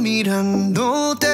mirándote.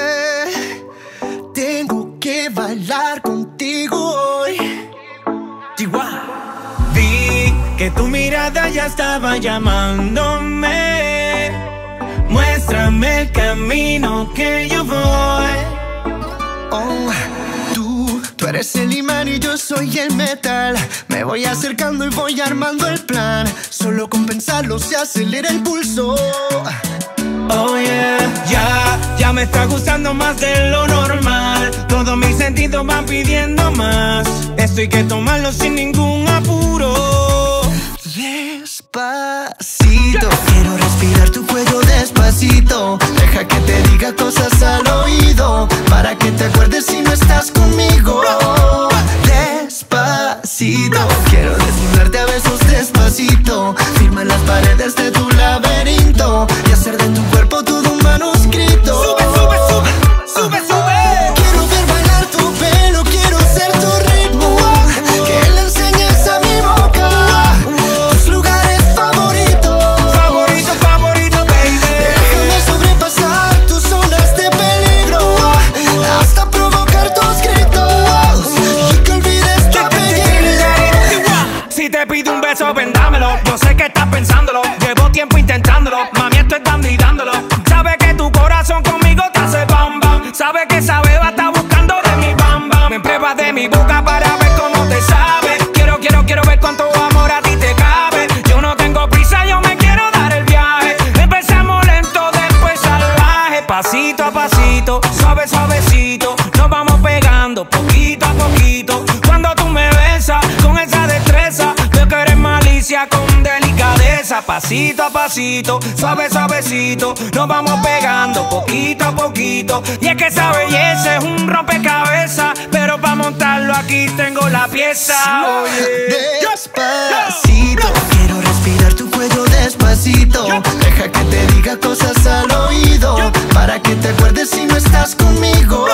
Tengo que bailar contigo hoy. Chihuahua. Vi que tu mirada ya estaba llamándome. Muéstrame el camino que yo voy. Oh, tú eres el imán y yo soy el metal. Me voy acercando y voy armando el plan. Solo con pensarlo se acelera el pulso. Oh yeah, ya me está gustando más de lo normal. Todos mis sentidos van pidiendo más. Esto hay que tomarlo sin ningún apuro. Despacito, quiero respirar tu cuello despacito. Deja que te diga cosas al oído, para que te acuerdes si no estás conmigo. Despacito, quiero desnudarte a besos despacito. Firma las paredes de tu laberinto y hacer de tu cuerpo todo un manuscrito. Sube, sube, sube, sube, sube. Quiero ver bailar tu pelo, quiero ser tu ritmo. Que le enseñes a mi boca tus lugares favoritos. Favorito, favorito, baby. Déjame sobrepasar tus zonas de peligro, hasta provocar tus gritos y que olvides tu apellido. Si te pido un beso, vendámelo. Yo sé que estás pensándolo. Llevo tiempo intentándolo. Mami, estoy dando y dándolo. Sabe que tu corazón conmigo te hace bam bam. Sabe que esa beba está buscando de mi bam bam. Me pruebas de mi boca para ver cómo te sabe. Quiero ver cuánto amor a ti te cabe. Yo no tengo prisa, yo me quiero dar el viaje. Empezamos lento, después salvaje. Pasito a pasito, suave, suavecito. Nos vamos pegando poquito a poquito. Cuando tú me besas con esa destreza, veo que eres malicia con delicadeza. Pasito a pasito, suave, suavecito. Nos vamos pegando poquito a poquito. Y es que esa belleza es un rompecabezas, pero para montarlo aquí tengo la pieza. Despacito, quiero respirar tu cuello despacito. Deja que te diga cosas al oído, para que te acuerdes si no estás conmigo.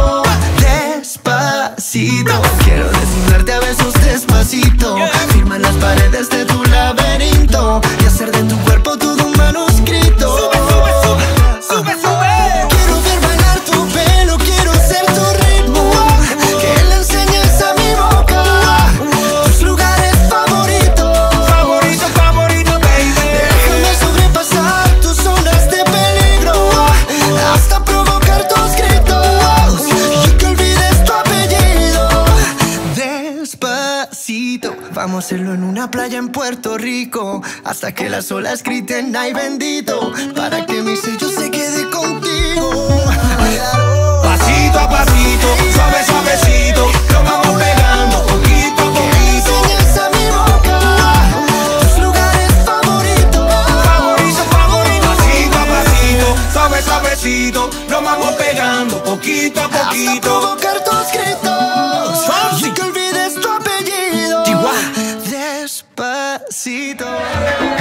Despacito, quiero desnudarte a besos despacito. Firma las paredes de tu laberinto y hacer de tu cuerpo todo un manuscrito. Sube, sube, sube, sube, sube. Quiero ver bailar tu pelo, quiero ser tu ritmo. Que le enseñes a mi boca tus lugares favoritos. Favorito, favorito, baby. Déjame sobrepasar tus zonas de peligro, hasta provocar tus gritos y que olvides tu apellido. Despacito, vamos a hacerlo en una playa en Puerto Rico, hasta que las olas griten ay bendito, para que mi sello se quede contigo. Pasito a pasito, suave, suavecito. Nos vamos pegando poquito a Que le poquito. enseñes a mi boca tus lugares favoritos. Favorito, favorito. Pasito a pasito, suave, suavecito. Nos vamos pegando poquito a Hasta poquito. provocar tus gritos y que olvides tu apellido. Chihuahua. Despacito.